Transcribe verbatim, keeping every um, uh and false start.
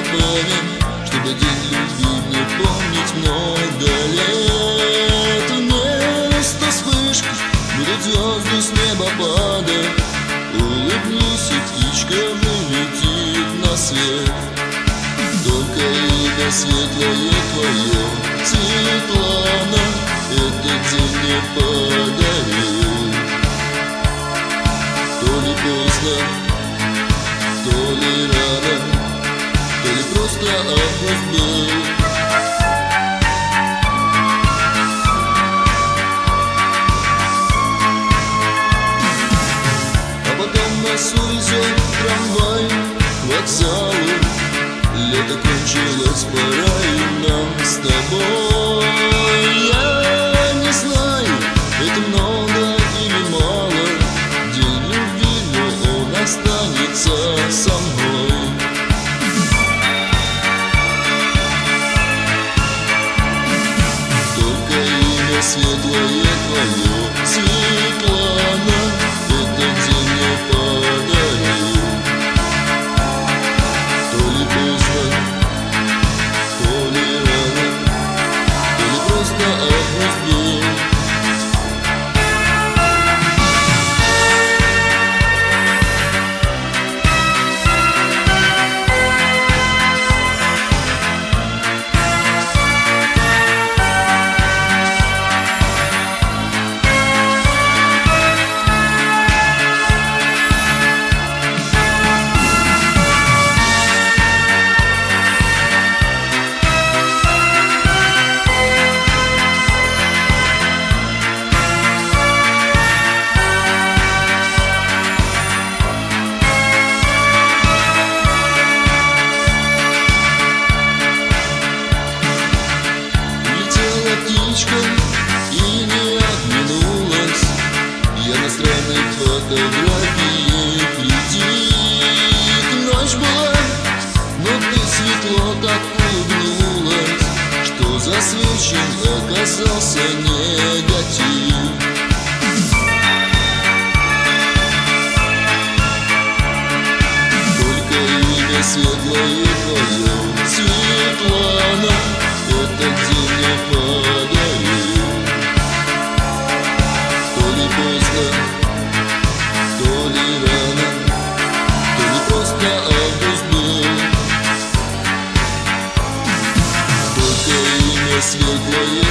добавим, чтобы день любви мне помнить много лет. Вместо вспышки будут звезды с неба падать. Улыбнись, и птичка вылетит на свет. Только имя светлое твое, Светлана, этот день мне подарил. То ли поздно, то ли рано, то ли просто август был. А потом нас увезет трамвай к вокзалу. Лето кончилось, пора и нам с тобой. Я не знаю, это много или мало. День любви, но он останется со мной. Только имя светлое твое, Светлана, этот день мне подарил. То ли поздно, то ли рано, то ли просто август был. И не оглянулась я на странной фотографии критик. Ночь была, но ты светло так улыбнулась, что засвечен оказался негатив. Только имя светлое твое, Светлана, этот день мне подарил. То ли поздно, то ли рано, то ли просто август был. Только имя светлое